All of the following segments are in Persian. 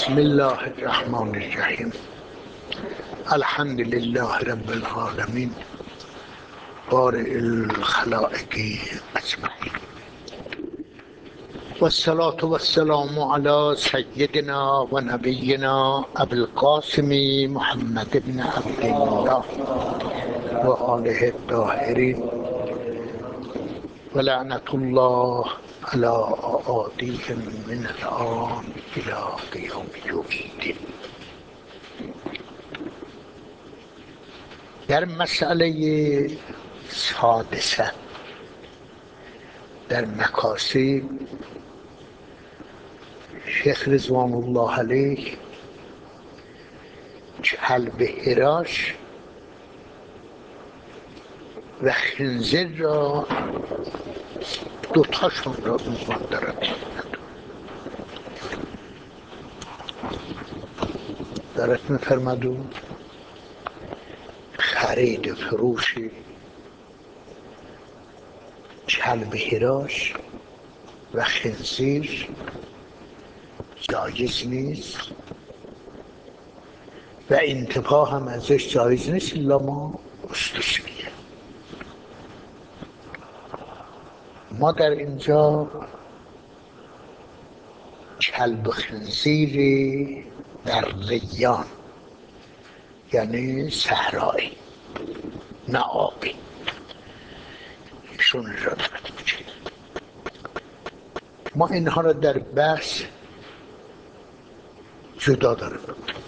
بسم الله الرحمن الرحیم. الحمد لله رب العالمین بارئ الخلائق اجمعین و الصلاة و السلام علی سیدنا و نبینا ابی القاسم محمد بن عبدالله و آله الطاهرین و لعنت الله علی اعادیهم من الآن الی قیام یوم الدین. در مسئله سادسه در مکاسب شیخ رضوان الله علیه کلب هراش و خنزیر را دوتاشون را عنوان دارد میفرمد و خرید و فروش کلب هراش و خنزیر جایز نیست و انتفاع هم ازش جایز نیست الا ما استثنیه. ما در اینجا کلب و خنزیر در ریان یعنی صحرایی نه آبی ایشون را دارد میشه. ما اینها را در بحث جدا داریم.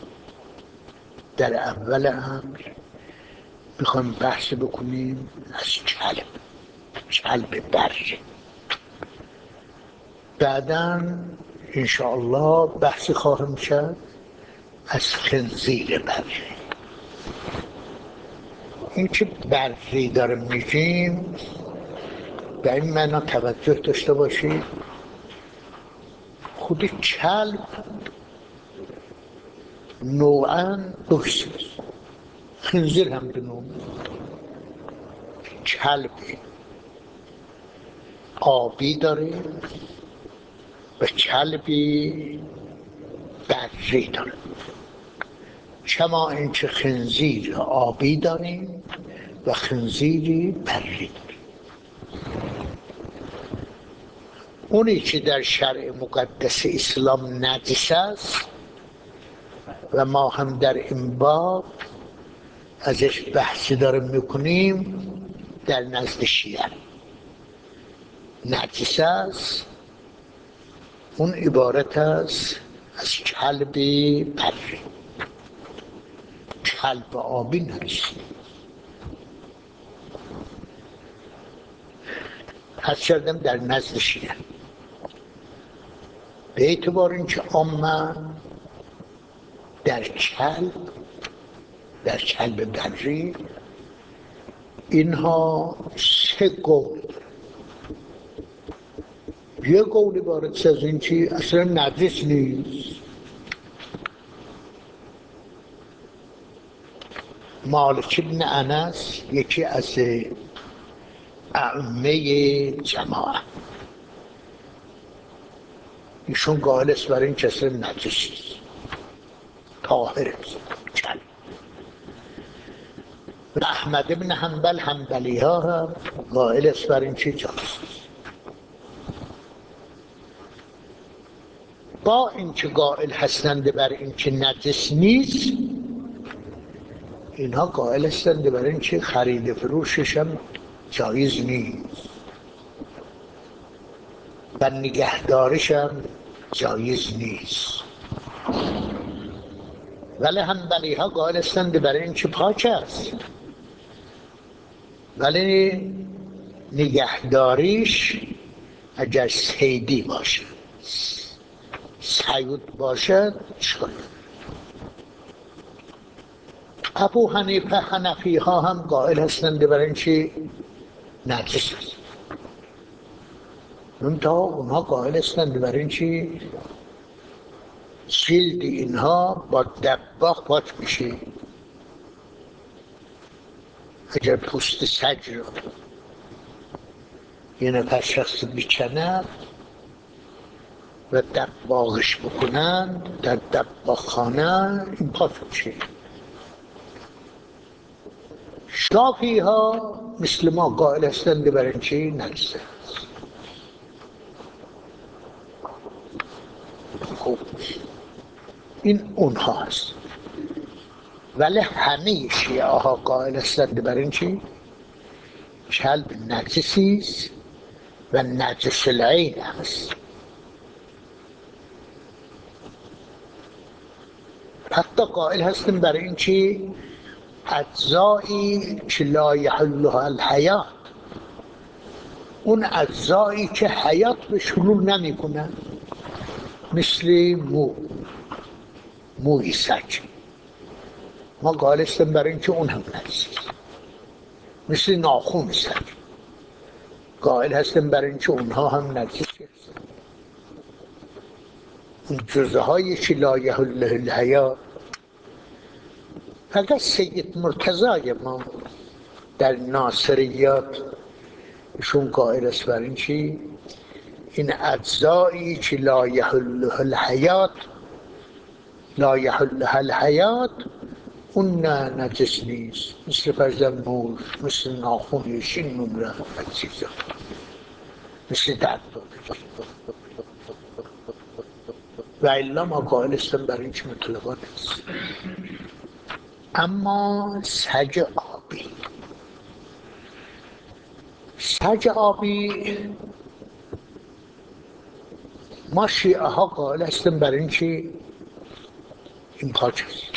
در اول امر میخوایم بحث بکنیم از کلب بری. بعداً انشاءالله بحثی خواهم شد از خنزیر بری. این که بری داریم میگیم به این معنا توجه داشته باشید خود کلب نوعاً دوست خنزیر هم به نوع کلب آبی داریم و کلبی بری داریم. کما اینکه خنزیر آبی داریم و خنزیری بری داریم. اونی که در شرع مقدس اسلام نجس است و ما هم در این باب ازش بحثی داریم میکنیم در نزد شیعه نجس است. اون عبارت است از کلب بری. کلب آبی نجس. پس کردم در نزد شیعه به اعتبار اینکه عامه در کلب بری اینها سه قول. یه قول عبارت از این که اصلا نجس نیست. مالک ابن انس یکی از ائمه جماعه ایشون قائل است برای این که اصلا نجس نیست، طاهره کلب. و احمد ابن حنبل حنبلی ها هم قائل است برای این که جایز نیست. با اینکه قائل هستند بر این که نجس نیست اینها قائل هستند بر این که خرید فروشش هم جایز نیست و نگهدارش هم جایز نیست. ولی حنبلی ها قائل هستند برای این که پاک است ولی نگهداریش اگر صیدی باشه صید باشد اشکال. ابو حنیفه حنفی ها هم قائل هستند برای این که نجس است. منتها اونها قائل هستند برای این که جلد اینها با دباغ پاک میشه. اگر پوست سگ رو یه نفر شخص بیچند و دباغش بکنند در دباغخانه، این پاسو چیه؟ شافعی ها مثل ما قائل هستند بر این چی نجسه. خوب این اونها هست، ولی همه شیعه ها قائل هستند بر این چی کلب نجسی است و نجس العین است. حتی قائل هستند بر این چی اجزایی که لا یحلها الحیات، اون اجزایی که حیات به شلول نمی کنن، مثل موی سگ، ما قائل هستیم بر این که اون هم نجس، مثل ناخون سگ قائل هستیم بر این که اونها هم نجس هستند. اون جزه های که لا یحلها الحیات، فقط سید مرتضای ما در ناصریات ایشون قائل است بر این چی این اجزایی که لا یحلها الحیات، لا یحلها الحیات، اون نه نجس نیست، مثل فرزن موش، مثل ناخون شین نمره چیزا، مثل دباغ. و الا ما قائل هستم بر این که مطلقا نیست. اما سگ آبی، سگ آبی ما شیعه ها قائل هستیم بر این که این پاک است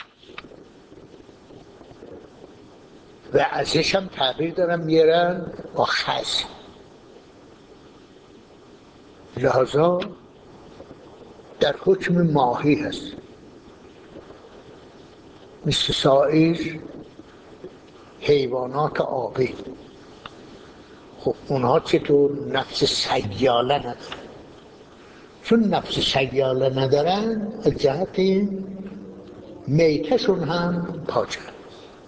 و ازش هم تعبیر دارن میرن با خز، لحظا در حکم ماهی هست مثل سایر حیوانات آبی. خب اونها چطور نفس سیاله ندارن؟ چون نفس سیاله ندارن از جهت میتشون هم پاک هست،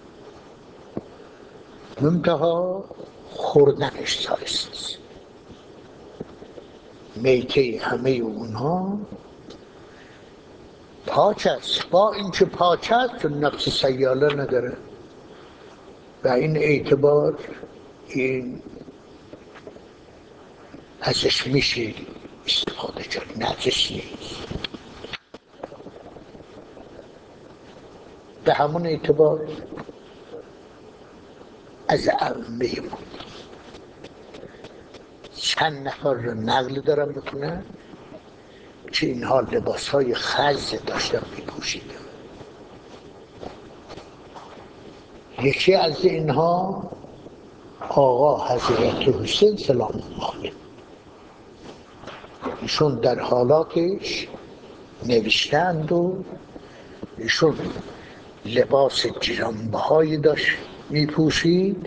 منتها خوردنش سایست است. میته همه اونها پاک است، با اینکه پاک است چون نفس سیاله نداره، و این اعتبار این ازش میشه استفاده کرد، نجس نیست. به همون اعتبار از ائمه ما چند نفر رو نقل دارم میکنن که اینها لباس های خز داشتن میپوشیدن. یکی از اینها آقا حضرت حسین سلام الله علیه، ایشون در حالاتش نوشتند و ایشون لباس گرانبهایی داشت میپوشید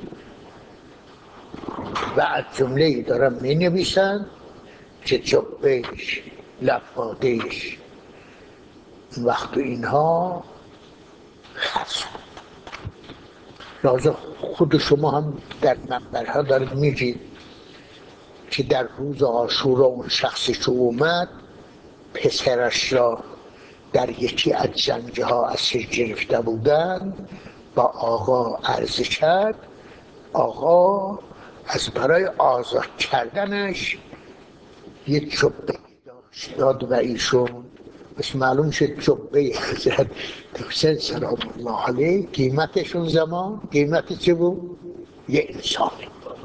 و از جمله دارن می نویسند که جبهش، لبادهش، وقت اینها خرسند. لازم خود شما هم در منبرها دارید میگید که در روز عاشورا اون شخصی که اومد پسرش را در یکی از جنگه ها اسیر گرفته بودن، با آقا عرض کرد، آقا از برای آزاد کردنش یک جبه داد و ایشون بس معلوم شد جبه حضرت حسین سلام الله علیه قیمتشون زمان قیمت چه بود؟ یه انسانی.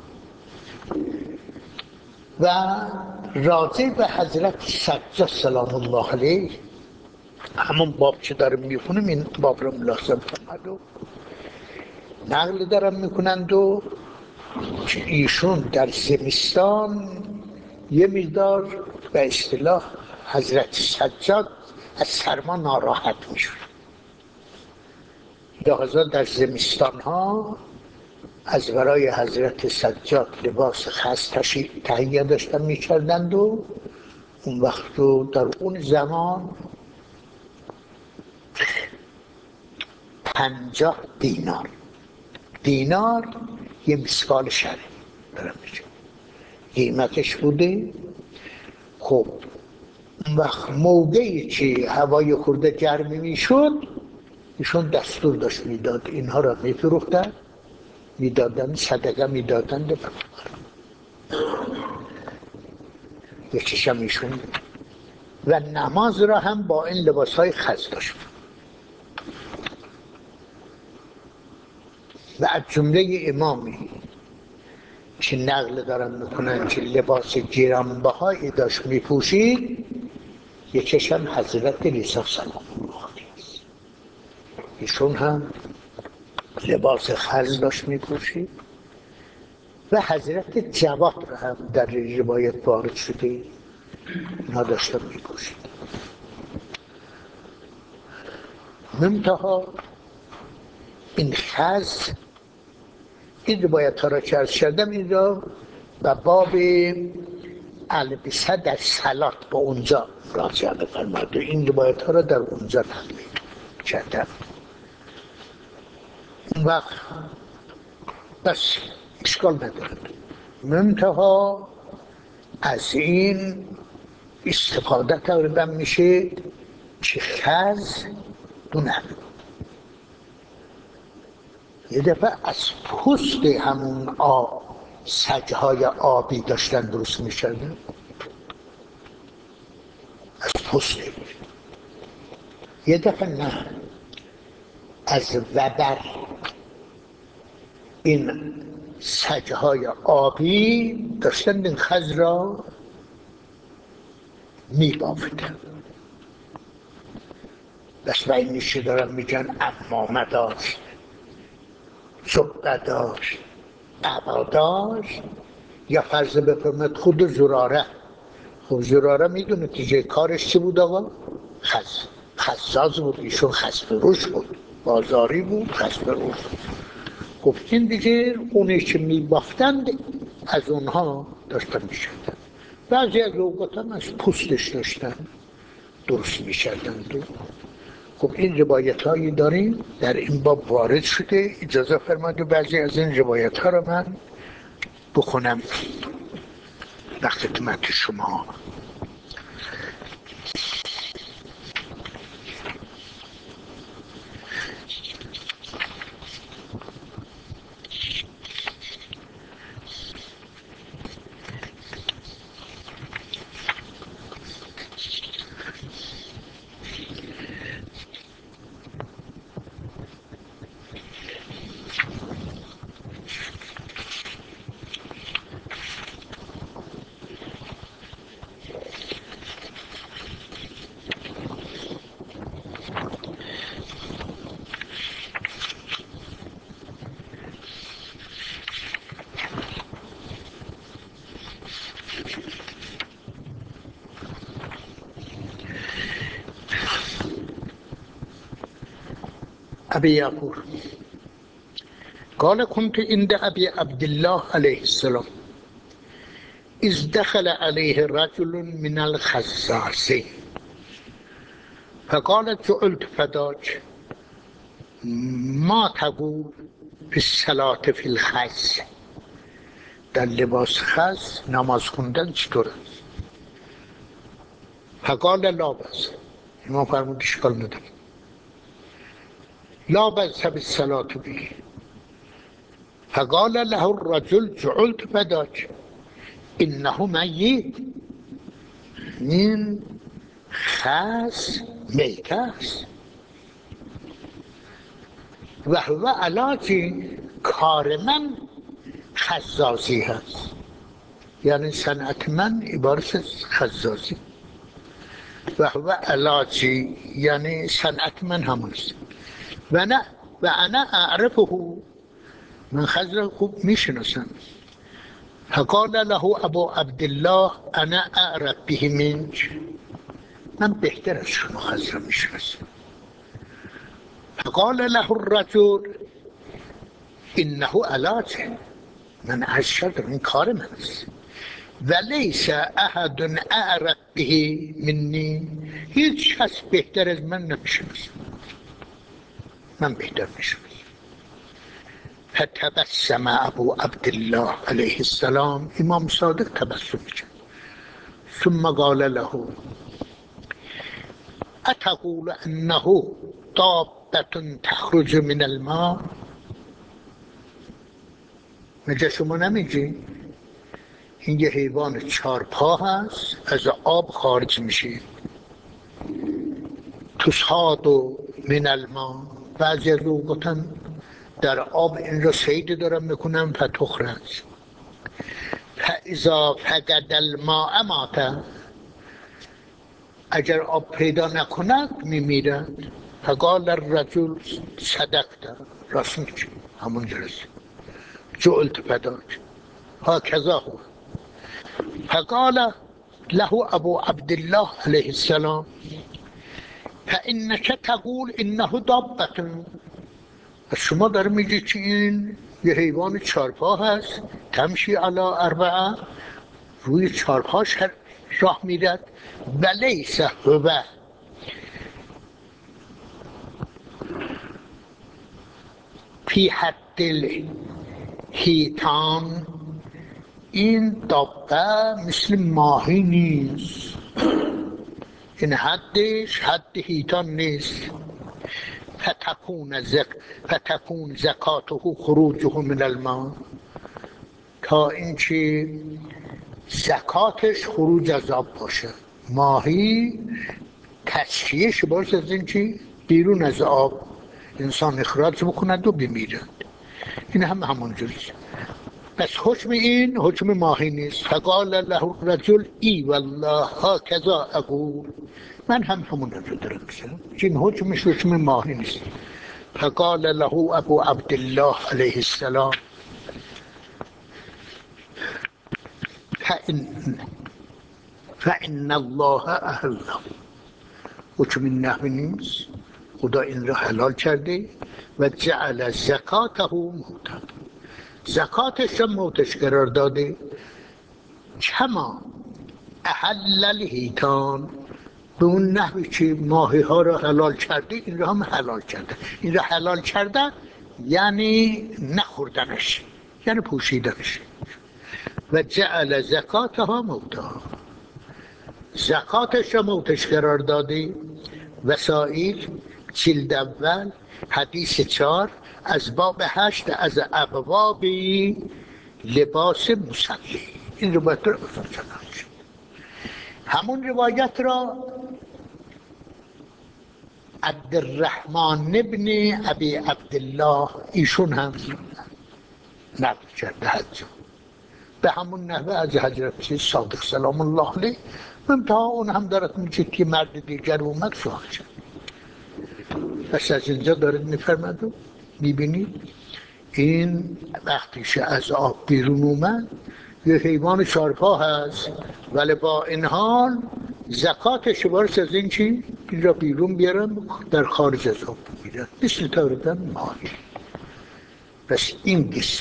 و راجع به حضرت سجاد سلام الله علیه همون باب که دارم میخونم این باب رو ملازم فرمود و نقل دارم میکنند و که ایشون در زمستان یه مقدار به اصطلاح حضرت سجاد از سرما ناراحت میشد، لذا در زمستان ها از برای حضرت سجاد لباس خاص تهیه داشتن میکردند و اون وقت رو در اون زمان 50 دینار، دینار یه مسکال شره دارم میگم قیمتش بوده. خب اون وقت موقعی که هوای خورده گرمی میشد ایشون دستور داشت میداد اینها را میفروختن، میدادن صدقه میدادن به فقرا. یکیشم ایشون و نماز را هم با این لباس های خز داشت. و از جمله امامی که نقل دارن میکنن که لباس گرانبهایی داشت میپوشید، یکیش هم حضرت عیسی سلام الله علیه است. ایشون هم لباس خز داشت میپوشید و حضرت جواد را هم در روایت وارد شده اینا داشتن میپوشید. منتها این خز، این روایت ها را که عرض کردم این را و باب البسه در صلات با اونجا راجع بفرماد و این روایت ها را در اونجا نقل کردم. اون وقت بس اشکال ندارد. منتها از این استفاده تقریبا میشه که خز دونه یه دفعه از پوست همون سگهای آبی داشتن درست میشدن، از پوست. یه دفعه نه، از وبر این سگهای آبی داشتن این خز را میبافتن. بس باید نیشه دارن میگن امامه داشت، جبه داشت، عبا داشت، یا فرض بفرمد خود زراره. خب زراره میدونه که جای کارش چی بود آقا؟ خزاز بود، ایشون خزفروش بود، بازاری بود، خزفروش. خب این دیگه اونی که میبافتند از اونها داشتن میشدن. بعضی از اوقات هم از پوستش داشتن درست میشدن. خب این روایت هایی داریم در این باب وارد شده. اجازه فرمایید بعضی از این روایت ها رو من بخونم در خدمت شما. ابي يقول قال كنت عند ابي عبد الله عليه السلام اذ دخل عليه رجل من الخزاز فقال جعلت فداك ما تقول في الصلاة في الخز. در لباس خز نماز خوندن چطوره؟ فقال لا بأس. امام فرمود اشکال نداره، لا بأس بالصلاة به. فقال له الرجل جعلت فداك انه میت. این خز میت است و هو علاج کار من خزازی هست، یعنی صنعت من عبارت از خزازی. و هو علاجی یعنی صنعت من همون است. و نه و انا اعرفه، من خز را خوب میشناسم. فقال له ابو عبدالله انا اعرف به منک، من بهتر از شما خز را میشناسم. فقال له الرجل انه علاجه، من عرض کردم این کار من است. و لیس احد اعرف به منی، هیچ کس بهتر از من نمیشناسم، من بهتر میشناسم. فتبسم ابو عبدالله علیه السلام، امام صادق تبسم کرد. ثم قال له، اتقول انه دابة تخرج من الماء، مگه شما نمیگی این یه حیوان 4 پا هست از آب خارج میشه؟ تصاد من الماء، بعضی از اوقات در آب این را صید دارن میکنن فتخرج، فاذا فقد الماء مات، اگر آب پیدا نکند میمیرد. فقال الرجل صدقت، راست میگی، همون جلسه جعلت فداک هكذا هو. فقال له ابو عبد الله علیه السلام فانك تقول انه دابة، شما داره میگی که این یه حیوان 4 پا هست، تمشی علی 4، روی 4 پاش راه میرد، ولیس هو فی حد الحیتان، این دابه مثل ماهی نیست، این حدش حد حیتان نیست. فتكون زکاته خروجه من الماء، تا اینکه زکاتش خروج از آب باشه. ماهی تصفیهش باشه از اینکه بیرون از آب انسان اخراج بکند و بمیرد، این هم همونجوریه. بس حکم این حکم ماهی نیست. فقال له الرجل ای والله هكذا اقول، من هم همون رو دارم میگم، این حکمش حکم ماهی نیست. فقال له ابو عبد الله علیه السلام فإن الله احله، حکم نحوی نیست، خدا این را حلال کرده و جعل زکاته موتا، زکاتش را موتش قرار داده. کما احل الحیتان، به اون نحوی که ماهی ها را حلال کرده این را هم حلال کرده. این را حلال کرده یعنی نخوردنش، یعنی پوشیدنش. و جعل زکاتها موتا، زکاتش را موتش قرار داده. وسائل جلد اول حدیث 4 از باب 8 از ابواب لباس مصلی، این روایت را بفرمایید. همون روایت را عبدالرحمن ابن ابی عبدالله ایشون هم نقل کرده حج به همون نحوه از حضرت صادق سلام الله علیه. منتها اون هم دارد میگه که مرد دیگر اومد سوال شد. پس از اینجا دارد میفرمد و میبینید این وقتیش از آب بیرون اومد یه حیوان 4 پا هست، ولی با این حال زکاتش بارس از این چی؟ این را بیرون بیارم در خارج از آب بگیرن، مثل تاردن ماهی. پس این قسم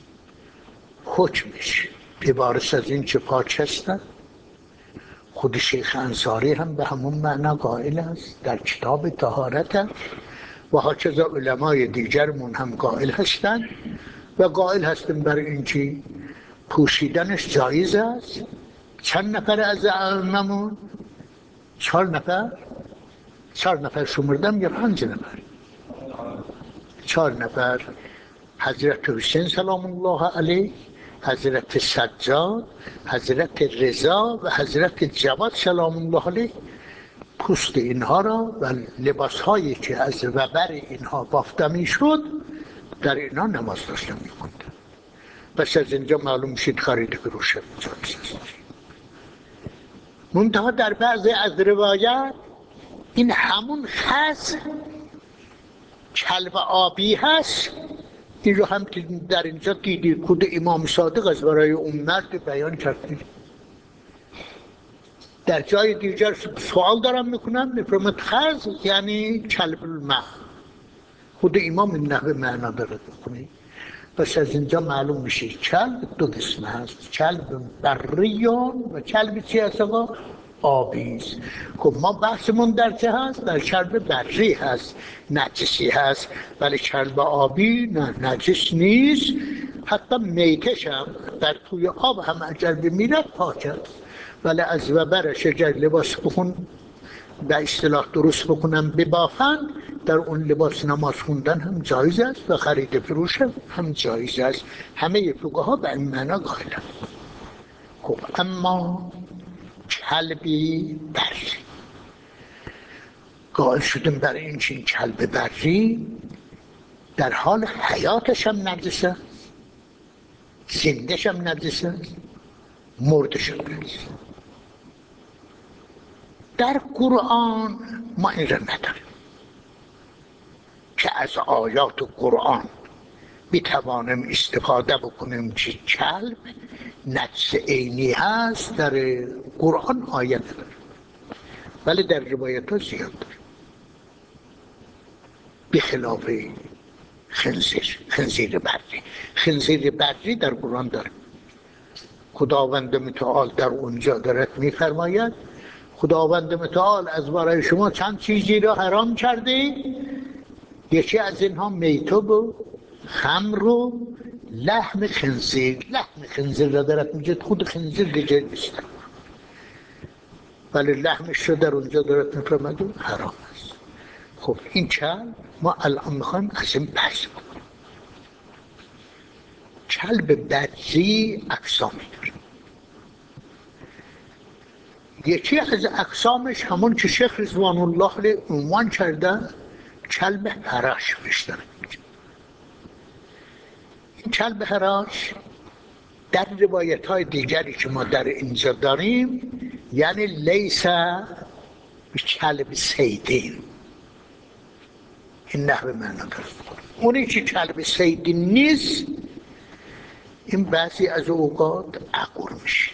حکمش عبارت از این چه پاک هستن. خود شیخ انصاری هم به همون معنا قائل است در کتاب طهارت هم، و هاچذا علمای دیگرمون هم قائل هستند و قائل هستن بر این که پوشیدنش جایز است. چند نفر از ائمه‌مون؟ 4 نفر، 4 نفر شمردم یا 5 نفر؟ 4 نفر، حضرت حسین سلام الله علیه، حضرت سجاد، حضرت رضا و حضرت جواد سلام الله علیه پوست اینها را و لباسهایی که از وبر اینها بافته میشد در اینها نماز داشتن می‌خوندن. پس از اینجا معلوم میشید خرید فروش جایز است. منتها در بعضی از روایات این همون خز کلب آبی هست، این رو هم در اینجا دیدی خود امام صادق از برای اون مرد بیان کرده. در جای دیگر سوال دارم میکنم میفرماد خز یعنی کلب الماء، خود امام این نحوه معنا دارد بکنی. پس از اینجا معلوم میشه کلب 2 قسم هست، کلب بریون و کلب چی هست آقا؟ آبی است. خب ما بحثمون در چه هست؟ در کلب بری هست، نجسی هست، ولی کلب آبی نه نجس نیست، حتی میتش هم در توی آب هم اگر بمیرد پاک است، ولی از وبرش اگر لباس بخون به اصطلاح درست بکنن ببافن، در اون لباس نماز خوندن هم جایز است و خرید فروش هم جایز است. همه فقها به این معنا قائلند. خب اما کلبی بری قائل شدیم برای این چین کلب بری در حال حیاتش هم نجسه، زندهش هم نجسه، مردش هم نجسه. در قرآن ما این را نداریم که از آیات قرآن میتوانیم استفاده بکنیم که کلب نجس عینی هست. در قرآن آیه نداریم، ولی در روایت ها زیاد داریم، بخلاف خنزیر بری. خنزیر بری در قرآن داریم. خداوند متعال در اونجا دارد میفرماید خداوند متعال از برای شما چند چیزی را حرام کرده، یکی از اینها میته و خمر و لحم خنزیر. لحم خنزیر را دارد میگه، خود خنزیر دیگه نیست، ولی لحمش رو در اونجا دارد میفرماید حرام است. خب این کلب ما الان میخوایم از این بحث بکنیم. کلب بری اقسامی داره. یکی از اقسامش همون که شیخ رضوان الله عنوان کرده کلب هراش بشتره. این کلب هراش در روایت های دیگری که ما در اینجا داریم یعنی لیس کلب صیدین، این نحوه معنا داره. اونی که کلب صیدین نیست این بعضی از اوقات عقور میشه.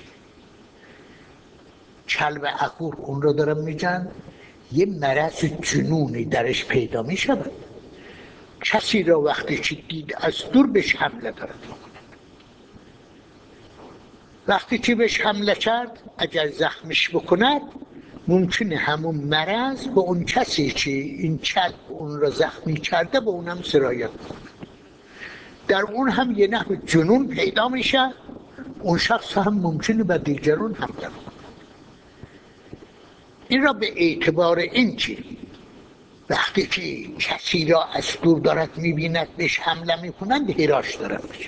کلب عقور اون رو دارم میگن یه مرض جنونی درش پیدا میشه، کسی را وقتی که دید از دور بهش حمله دارد میکنه. وقتی که بهش حمله کرد اگر زخمش بکند ممکنه همون مرض به اون کسی که این کلب اون را زخمی کرده به اونم سرایت کنه. در اون هم یه نحو جنون پیدا میشه، اون شخص هم ممکنه به دیگران حمله کنه. این را به اعتبار این که وقتی که کسی را از دور دارد میبیند بهش حمله میکنند هراش دارد میشه.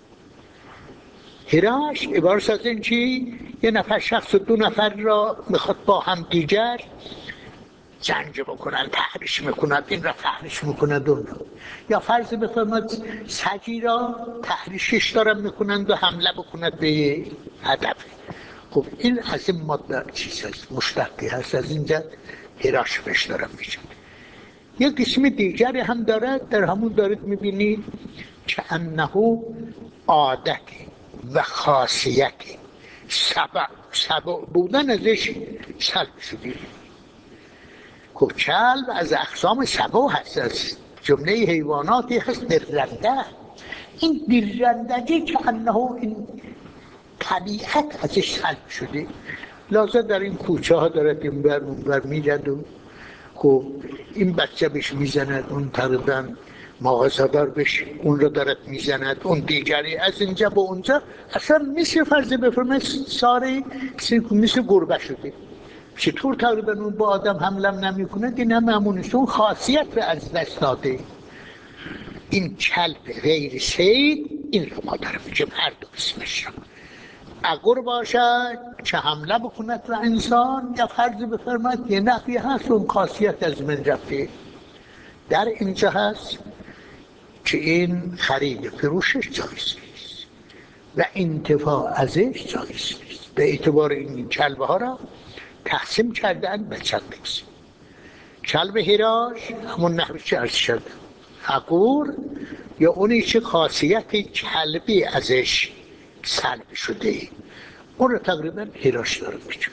هراش عبارت از این که یه نفر شخص و دو نفر را میخواد با هم دیگر جنگ بکنن، تحریش میکند، این را تحریش میکند اون را. یا فرض بفرماد سگی را تحریشش دارن میکنند و حمله بکند به هدف. خب این از این ماده چیز هست، مشتقی هست، از اینجا هراش بهش دارن میشه. یک قسم دیگری هم دارد، در همون دارید میبینید که انه عادتی و خاصیتی سبع بودن ازش سلب شدی. خب کلب از اقسام سبع هست، از جمله حیواناتی هست درنده. این درندگی که انه این طبیعت ازش سلب شده، لازم در این کوچه ها دارد این بر اون بر میرد و خب این بچه بهش میزند، اون تقریبا مغازه‌دار بهش اون رو دارد میزند، اون دیگری از اینجا به اونجا. اصلا مثل فرض بفرمایید ساری مثل گربه شده، چطور تقریبا اون با آدم حمله نمیکنه؟ این هم همونیست، اون خاصیت رو از دست داده. این کلب غیر صید این رو ما دارم میگیم هر دو اسمش رو. عقور باشد که حمله بکند و انسان، یا فرض بفرمایید یه نحوی هست اون خاصیت از من رفته. در اینجا هست که این خرید فروشش جایز نیست و انتفاع ازش جایز نیست. به اعتبار این کلبه ها را تقسیم کردن به چند قسم. کلب هراش همون نحوی که عرض شد، عقور یا اونی که خاصیت کلبی ازش سلب شده اون رو تقریبا هراش داره میشه.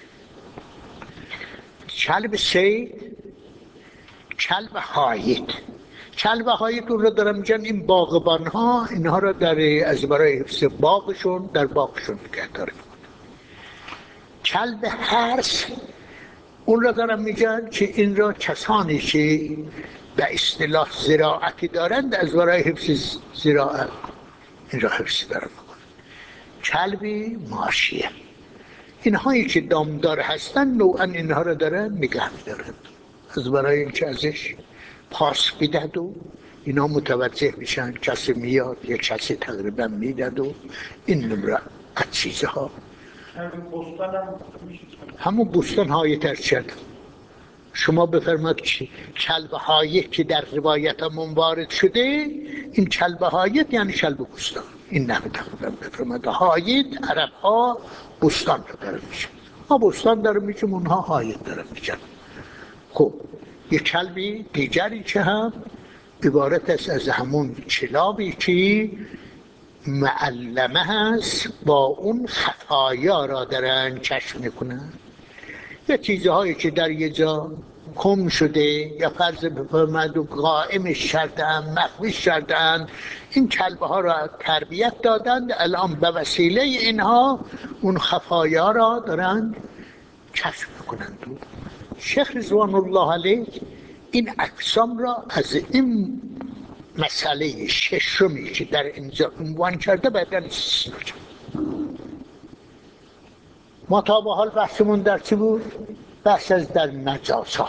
کلب صید، کلب حایط. کلب حایط اون رو دارم میگن این باغبان ها اینها رو در از برای حفظ باغشون در باغشون نگه داره. کلب حرث اون رو دارم میگن که این را کسانی که به اصطلاح زراعتی دارند از برای حفظ زراعت این را حفظ دارن میکنن. کلب ماشیه اینهایی که دامدار هستن نوعا اینها رو دارن نگه میدارن، از برای اینکه ازش پاس میدد و اینا متوجه میشن کسی میاد یا کسی تقریبا میدد و این نمره از چیزها. همون بستان های ترچد شما بفرماد که کلبه هایی که در روایتمون وارد شده، این کلبه هایت یعنی کلبه بستان. این نمی تقریبا بفرماد هایت عرب ها بستان رو داره میشه، ما بستان داره میشیم اونها هایت داره میشن. خب یه کلبی دیگری که هم عبارت است از همون کلابی که معلمه هست با اون خفایا را دارن کشف میکنن، یه چیزهایی که در یه جا کم شده یا فرض بفرمایید و قائمش کردن مخفیش کردن، این کلبه ها را تربیت دادند، الان به وسیله اینها اون خفایا را دارن کشف میکنند. شیخ رضوان الله علیه این اقسام را از این مسئله ششمی که در اینجا عنوان کرده بعدن استثنا کرد. ما تا به حال بحثمون در چی بود؟ بحث از در نجاسات،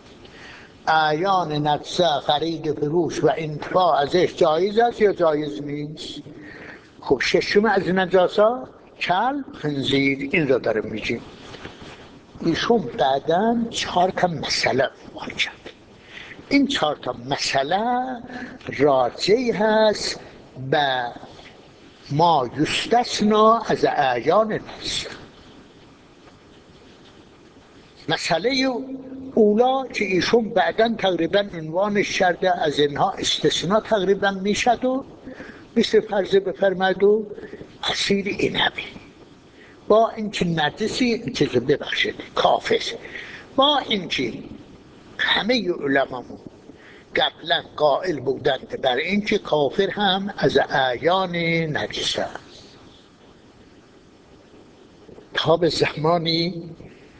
اعیان نجسه، خرید فروش و انتفاع ازش جایز است یا جایز نیست؟ خب ششم از نجاسات کلب، خنزیر، این را داره میگیم. ایشون بعداً 4 تا مسئله عنوان کرد. این 4 تا مسئله راجع هست به ما یستثنا از اعیان نجسه. مسئله اولا که ایشون بعداً تقریباً عنوانش کرده از اینها استثناء تقریباً میشد و مثل فرض بفرمایید و عصیر عنبی، با اینکه نجسی چیز ببخشید کافر، با اینکه همه علمامون قبلا قائل بودند بر اینکه کافر هم از اعیان نجس است. تا به زمانی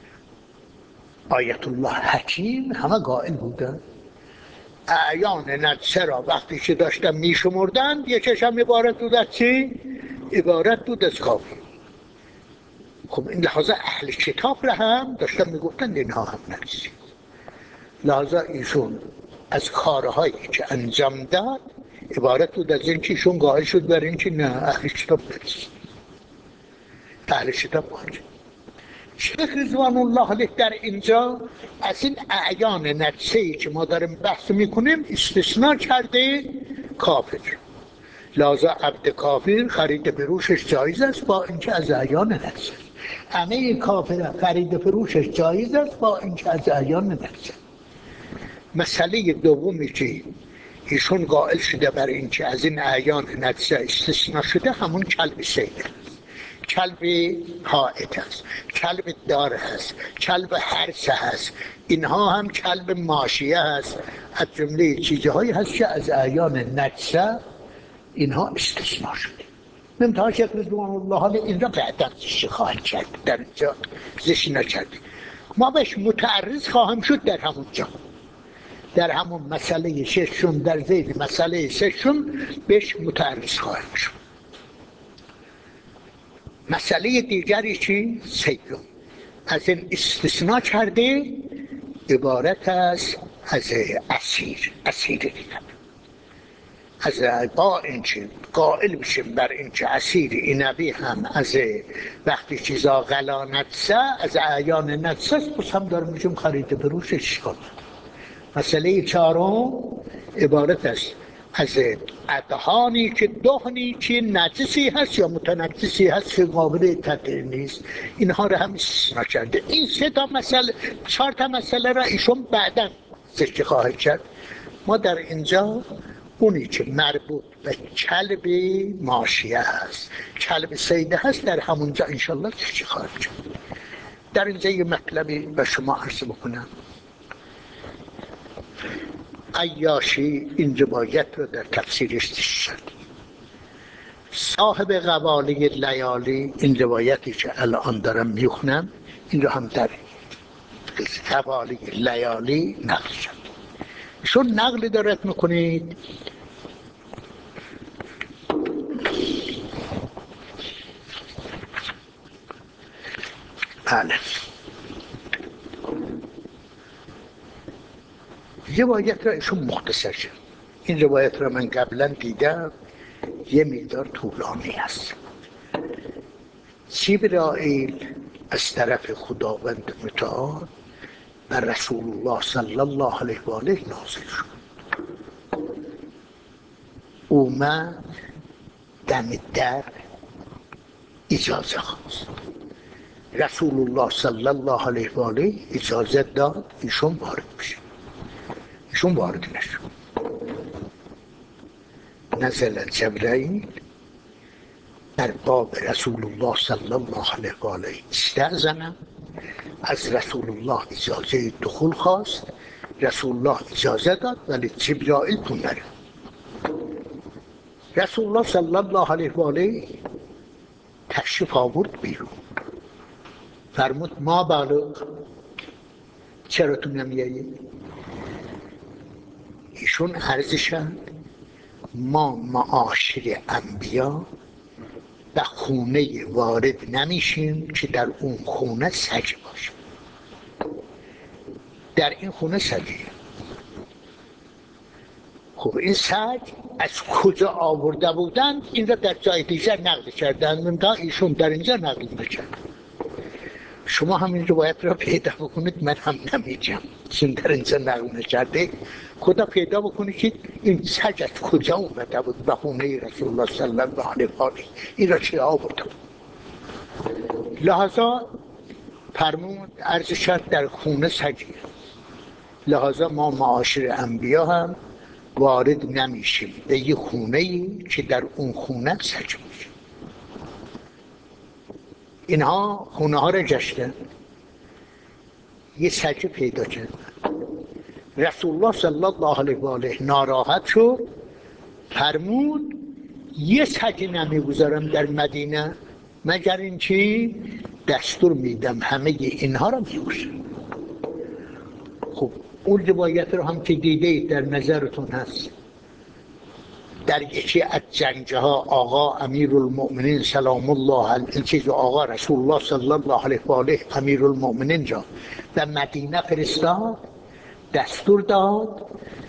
آیت الله حکیم همه قائل بودند اعیان نجسه را وقتی که داشتن میشمردند یکیش هم عبارت بود از چی؟ عبارت بود از کافر. خب این لحاظه اهل کتاب را هم داشتن میگفتند اینها هم نجسی. لحاظه ایشون از کارهایی که انجام داد عبارت بود از این که ایشون قائل شد بر این که نه اهل کتاب نجسی، اهل کتاب باید. شیخ رضوان الله علیه در اینجا از این اعیان نجسه‌ای که ما داریم بحث میکنیم استثناء کرده کافر. لازم عبد کافر خرید فروشش جایز است با اینکه از اعیان نجس. همه کافر خرید فروشش جایز است با اینکه از اعیان نجس. مسئله دومی که ایشون قائل شده بر اینکه از این اعیان نجس استثناء شده همون کلب صید، کلب حائط است، کلب دار هست، کلب حرس هست، اینها هم کلب ماشیه هست، از جمله چیزهایی هست که از اعیان نجسه اینها استثناء شده. منتها شیخ رضوان الله علیه این را بعداً خواهد کرد، در اینجا زش نکرد. ما بهش متعرض خواهم شد در همون جا، در همون مسئله ششم، در ذیل مسئله ششم بهش متعرض خواهم شد. مسئله دیگری چی؟ سیوم از این استثناء کرده عبارت است از اسیر دیگر. از با اینکه قائل بشیم بر اینکه عصیر عنبی هم از وقتی چیزا غلا نجسه از اعیان نجسه است، پس هم دارم میشیم خرید فروشش کنیم. مسئله چهارم عبارت است از ادهانی که دهنی که نجسی هست یا متنجسی هست که قابل تطهیر نیست، اینها را هم استثناء کرده. این 3 تا مسئله 4 تا مسئله را ایشون بعداً ذکر خواهد کرد. ما در اینجا اونی که مربوط به کلب ماشیه هست، کلب صیده هست، در همونجا انشالله ذکر خواهد کرد. در اینجا یه مطلبی به شما عرض بکنم. عیاشی این روایت رو در تفسیرش شد. صاحب قوالی لیالی این روایتی که الان دارم میخونم این رو هم در قوالی لیالی نقل شد. شون نقل دارد میکنید بله. روایت را ایشون مختصر شد. این روایت را من قبلا دیدم، یه مقدار طولانی است. جبرائیل از طرف خداوند متعال و رسول الله صلی الله علیه و آله نازل شد. اومد دم در اجازه خواست. رسول الله صلی الله علیه و آله اجازه داد ایشون وارد بشه. ایشون وارد نشد. نزل جبرائیل در باب رسول الله صلی الله علیه و آله استأذن، از رسول الله اجازه دخول خواست. رسول الله اجازه داد ولی جبرائیل تو نره. رسول الله صلی الله علیه و آله تشریف آورد بیرون. فرمود ما بالغ، چرا تو نمیایی؟ ایشون عرضشن ما معاشر انبیا به خونه وارد نمیشیم که در اون خونه سج باشه. در این خونه سجیه. خب این سج از کجا آورده بودند؟ این را در جای دیگر نقل کردند، ایشون در اینجا نقل نکرد. شما همین روایت را پیدا بکنید، من هم نمیگم چون در اینجا نقل نکرده. خدا پیدا بکنید که این سج از کجا اومده بود به خونه رسول الله صلی الله علیه و آله، این را چه آورده بود. لحظا فرمود عرض شد در خونه سجیه، لحظا ما معاشر انبیا هم وارد نمیشیم به یه خونه‌ای که در اون خونه سج باشه. اینها خونه ها را گشتن، یه سجه پیدا کرد. رسول الله صلی الله علیه و آله ناراحت شد، فرمود یه سجه نمیگذارم در مدینه مگر اینکه دستور میدم همه اینها را میگوشم. خب اون روایت رو هم که دیده اید در نظرتون هست، در یکی از جنگه ها آقا امیرالمؤمنین سلام الله علیه، آقا رسول الله صلی الله علیه و آله امیرالمؤمنین را به مدینه فرستاد، دستور داد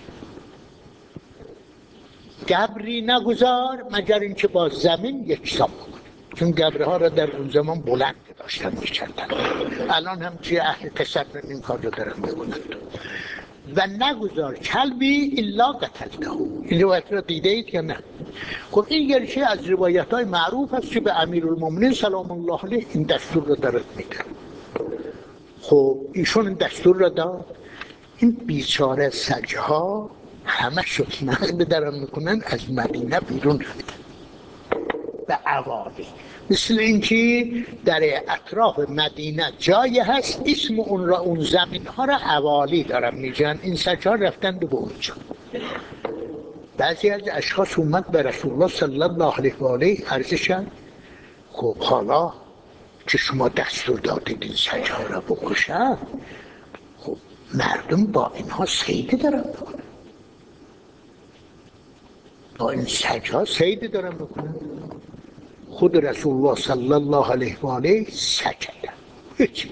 قبری نگذار مگر اینکه با زمین یکسان بکنه، چون قبرها را در اون زمان بلند داشتن می‌کردن. الان هم که اهل تشیع این کار رو دارن می‌کنند. و نگذار کلبی الا قتلته. این روایت را دیده اید یا نه؟ خب این یکی از روایت های معروف است که به امیرالمؤمنین سلام الله علیه این دستور را دارد میده. خب ایشون این دستور را داد. این بیچاره سجه ها همه شد نقل دارن میکنن از مدینه بیرون رفتن به عوالی. مثل اینکه در اطراف مدینه جای هست اسم اون را، اون زمین ها را عوالی دارن میگن. این سجه ها رفتن به اونجا. بعضی از اشخاص اومد به رسول الله صلی الله علیه و آله عرض شد خب حالا که شما دستور دادید این سجه ها را بکشن، خب مردم با اینها صیده دارن بکنن، با این سجه ها صیده دارن بکنن. خود رسول الله صلی الله علیه و آله سکت. هیچ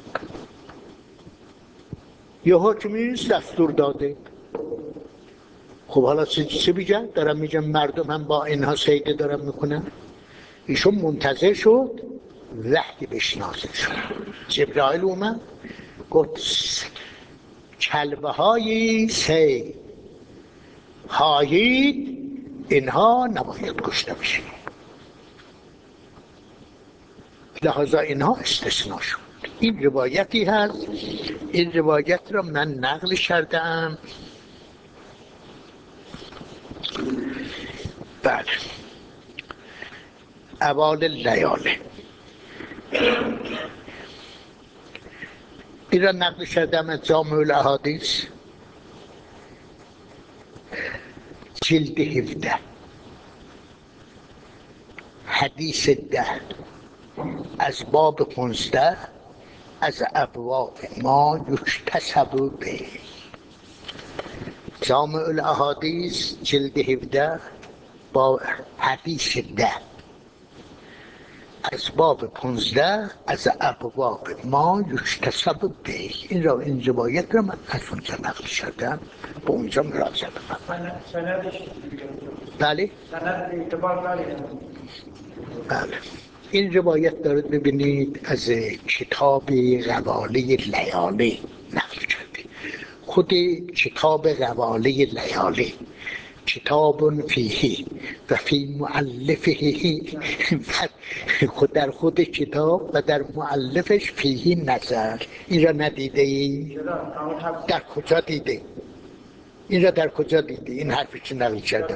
یه حکمی دستور داده. خب حالا چه بیگن؟ دارم میگم مردم هم با اینها سیده دارن میکنن. ایشون منتظر شد، وحی بهش نازل شد. جبرائیل اومد گفت کلبه های سی هایید اینها نباید کشته بشه، لحاظا اینها استثناء شد. این روایتی هست، این روایت را من نقل کردم. بله، اوال لیاله این را نقل کردم از جامع الاحادیث جلد 17 حدیث 10 از باب 15 از ابواب ما یکتسب به. جامع الاحادیث جلد 17 با حدیث 10 از باب 15 از ابواب ما یکتسب به. این روایت رو من از اونجا نقل شدم، به اونجا مراجعه بکنم. سندش بله سند اعتبار داره. بله این روایت دارید ببینید از کتاب غوالی لیالی نقل شده. خود کتاب غوالی لیالی کتاب فیه و فی مؤلفه خود در خود کتاب و در مؤلفش فیه نظر. این را ندیده ای؟ در کجا دیده؟ این را در کجا دیدی؟ این حرفی که نقل کرده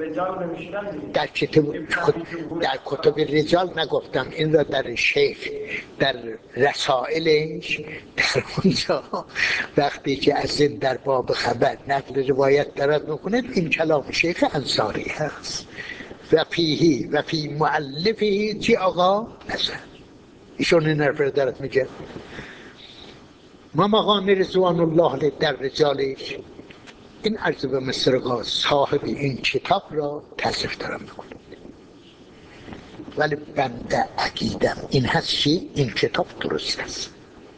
در کتب رجال نگفتم، این را در شیخ در رسائلش در اونجا وقتی که از این در باب خبر نقل روایت دارد میکنه، این کلام شیخ انصاری هست. و فیهی و فی مؤلفه چی آقا؟ نظر. ایشون این حرف را دارد میگه. ما مقام رضوان الله در رجالش این عرض به مصرگاه صاحب این کتاب را تصف دارم میکنم، ولی بنده عقیدم این هست چی؟ این کتاب درست است.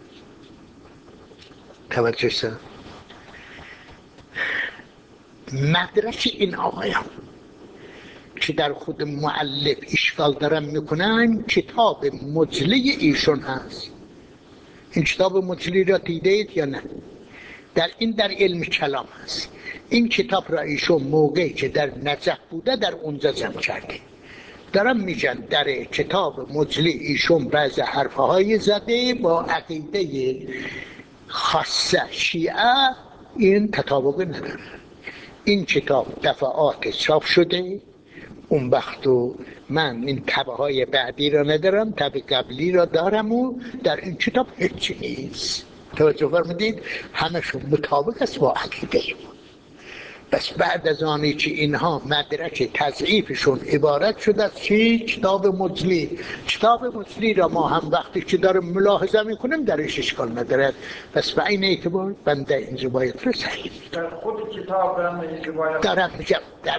توجه شد؟ مدرک این آقایان که در خود مؤلف اشکال دارم میکنن کتاب مجلی ایشون هست. این کتاب مجلی را دیدید یا نه؟ در علم کلام هست. این کتاب را ایشون موقعی که در نجف بوده در اونجا جمع کرده. دارم میگن در کتاب مجلی ایشون بعض حرفهای زده با عقیده خاصه شیعه این تطابق نداره. این کتاب دفعات چاپ شده اون وقت و من این تبه های بعدی را ندارم، تبه قبلی را دارم و در این کتاب هیچی نیست. توجه فرمودید؟ همشون مطابق است با عقیده. بس بعد از آنی که اینها مدرک تضعیفشون عبارت شده از چی؟ کتاب مجلی. کتاب مجلی را ما هم وقتی که داریم ملاحظه میکنیم درش اشکال ندارد. بس به این اعتبار بنده این روایت رو صحیح در خود کتاب این روایت دارم میگم در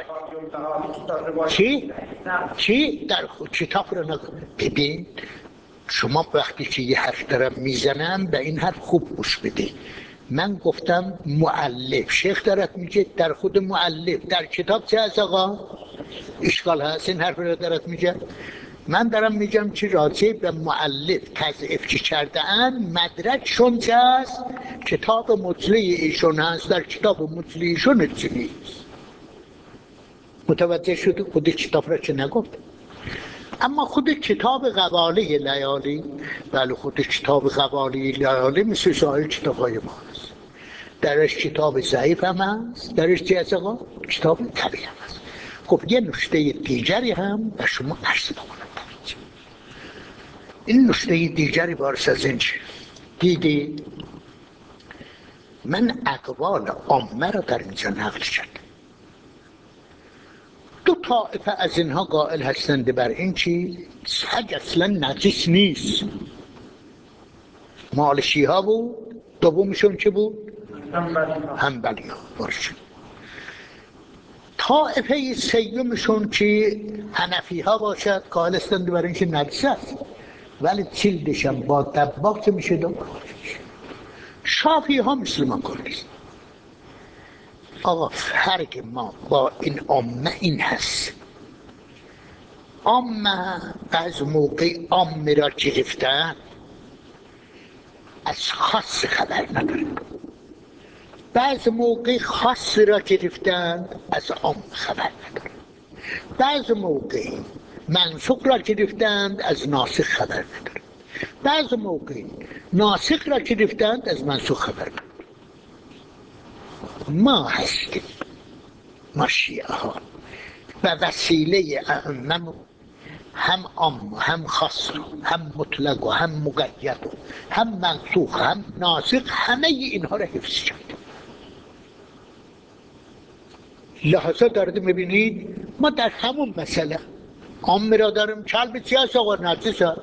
چی؟ در خود کتاب رو نکنم. ببین شما وقتی که یه حرف دارم میزنم به این حرف خوب گوش بده. من گفتم مؤلف، شیخ دارد میگه در خود مؤلف در کتاب چه از آقا؟ اشکال هست این حرف رو دارد میگه. من دارم میگم که راجع به مؤلف تضعیف که کرده اند مدرکشون چه است؟ کتاب مجلی ایشون هست. در کتاب مجلی ایشون چی نیست. متوجه شد؟ خود کتاب را چه نگفت. اما خود کتاب غوالی لیالی، بله خود کتاب غوالی لیالی مثل سایر کتاب های ما هست. درش کتاب ضعیف هم هست، درش چی هست آقا؟ کتاب قوی هم هست. خب یه نکته دیگری هم به شما عرض بکنم. این نکته دیگری بارس از این چه؟ دیدی من اقوال عامه را در اینجا نقل کردم. دو طائفه از اینها قائل هستند بر این چی؟ سگ اصلا نجس نیست. مال شیعه بود، دومشون چه بود؟ حنبلی ها. باشه. طائفه سیومشون که حنفی ها باشد قائل هستند بر این چی؟ نجس است، ولی چیلدشم با دباغ چه میشه دو؟ شافعی ها مسلمان کنید. آقا فرق ما با این عامه این هست. عامه از موقع عامه را گرفتن از خاص خبر نداره. بعض موقع خاص را گرفتن از عام خبر نداره. بعض موقع منسوخ را گرفتند از ناسخ خبر نداره. بعض موقع ناسخ را گرفتند از منسوخ خبر نداره. ما هستیم ما شیعه ها و وسیله ائمه هم عام هم خاص هم مطلق و هم مقید و هم منسوخ هم ناسخ همه اینها را حفظ کرد. لحظه دارده میبینید ما در همون مسئله عام را داریم. کلب چی هست آقا؟ نجس هست.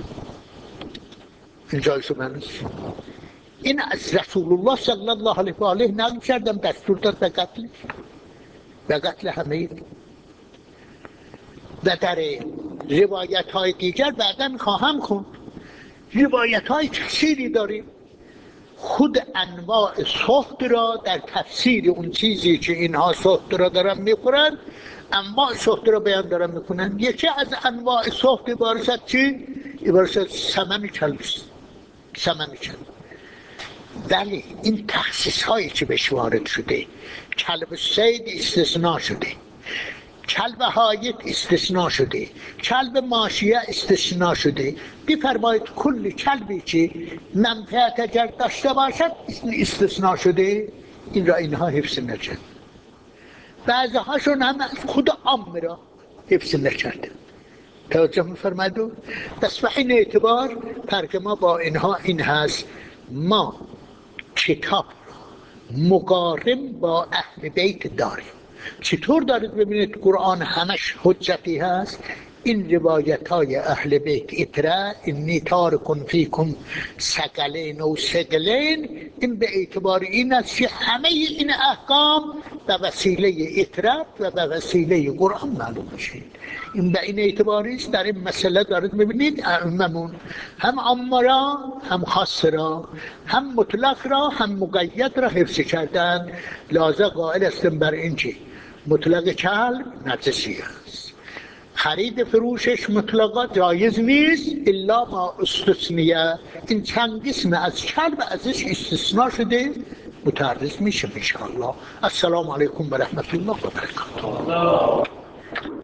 این جایشو من نیست. این از رسول الله صلی الله علیه و آله نقل کردم، دستور داد به قتل همه. و در روایت های دیگر بعدا خواهم خوند. روایت های کثیری داریم. خود انواع سخت را در تفسیر اون چیزی که اینها سخت را دارن میخورن، انواع سخت را بیان دارن میکنن. یکی از انواع سخت عبارت از چی؟ عبارت از سمن کلب است. سمن کلب. ولی این تخصیص هایی که بهش وارد شده، کلب صید استثناء شده، کلب حایط استثناء شده، کلب ماشیه استثناء شده. بفرمایید کل کلبی که منفعت اگر داشته باشد استثناء شده، این را اینها حفظ نکرد. بعضی هاشون هم خود عام را حفظ نکرده. توجه می‌فرمایید؟ پس به این اعتبار فرق ما با اینها این هست، ما کتاب را مقارن با اهل بیت داریم. چطور دارید ببینید قرآن همش حجتی هست؟ این روایت های اهل بیت اطرا انی تارکن فیکم ثقلین و ثقلین، این به اعتبار این است که همه این احکام به وسیله اطرا و به وسیله قرآن معلوم میشه. این به این اعتباری است در این مسئله دارید ببینید ائممون هم عام را هم خاص را، هم مطلق را هم مقید را حفظ کردن. لذا قائل هستم بر این که مطلق کلب نجسی است، خرید فروشش مطلقا جایز نیست الا ما استثنیه. این چند قسم از کلب ازش استثناء شده متعرض میشه ان شاء الله. السلام علیکم و رحمت الله و برکاته.